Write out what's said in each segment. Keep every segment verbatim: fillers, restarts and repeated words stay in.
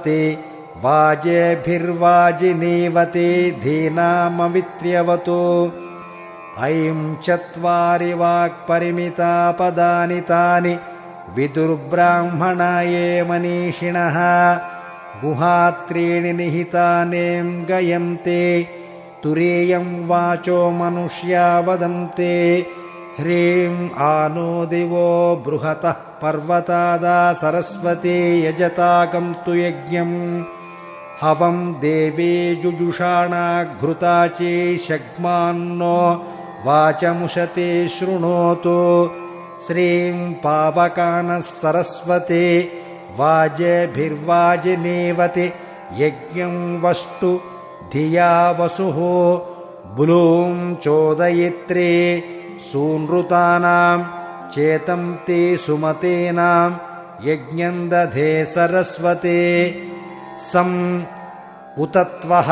सरस्वती वाजेभिर्वाजिनीवती धीनामवित्र्यवतु। ऐं चत्वारि वाक्परिमिता पदानि तानि विदुर्ब्राह्मणाये मनीषिणः। गुहात्रीणि निहितानें गयन्ते तुरीयं वाचो मनुष्या वदन्ते। ह्रीं आनो दिवो बृहतः पर्वतादा सरस्वती यजताकं तु यज्ञम्। हवं देवी जुजुषाणाघृताची शग्मान्नो वाचमुशते शृणोतु। श्रीं पावकानः सरस्वती वाजेभिर्वाजिनीवति यज्ञं वस्तु धिया वसुः। ब्लूं चोदयित्री सूनृतानां चेतन्ति सुमतीनां यज्ञं दधे सरस्वती। सं उतत्वः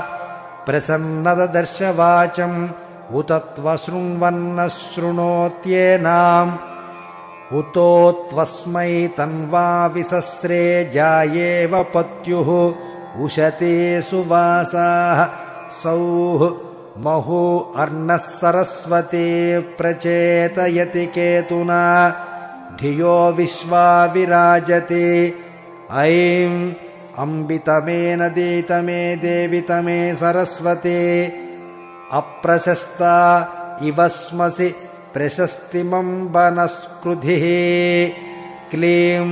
प्रसन्नददर्शवाचम् उतत्वशृण्वन्नः शृणोत्येनाम्। उतोत्वस्मै तन्वा विसस्रे जायेव पत्युः उशते सुवासाः। सौः महु अर्णः सरस्वती प्रचेतयति केतुना धियो विश्वा विराजति। ऐं अम्बितमे नदीतमे देवितमे सरस्वती अप्रशस्ता इव स्मसि प्रशस्तिमम्बनस्कृधिः। क्लीं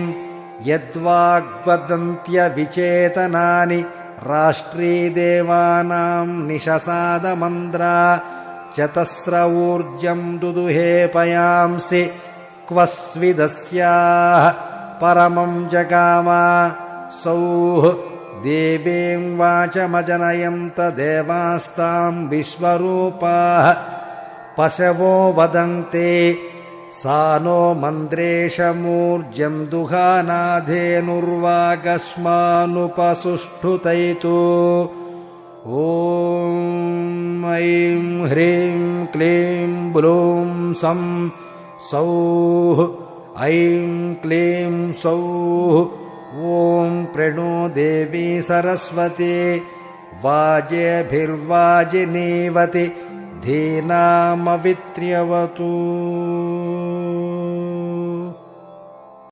यद्वाग्वदन्त्यविचेतनानि राष्ट्रीदेवानां निशसादमन्द्रा चतस्र ऊर्जं दुदुहे पयांसि क्व स्विदस्याः परमं जगाम। सौः देवीं वाचमजनयन्त देवास्तां विश्वरूपाः पशवो वदन्ते। सा नो मन्द्रेशमूर्जं दुहानाधेनुर्वागस्मानुपसुष्ठुतैतु। ॐ ऐं ह्रीं क्लीं ब्लूं सं सौः ऐं क्लीं सौः। ॐ प्रणो देवी सरस्वती वाजेभिर्वाजिनीवति धीनामवित्र्यवतु।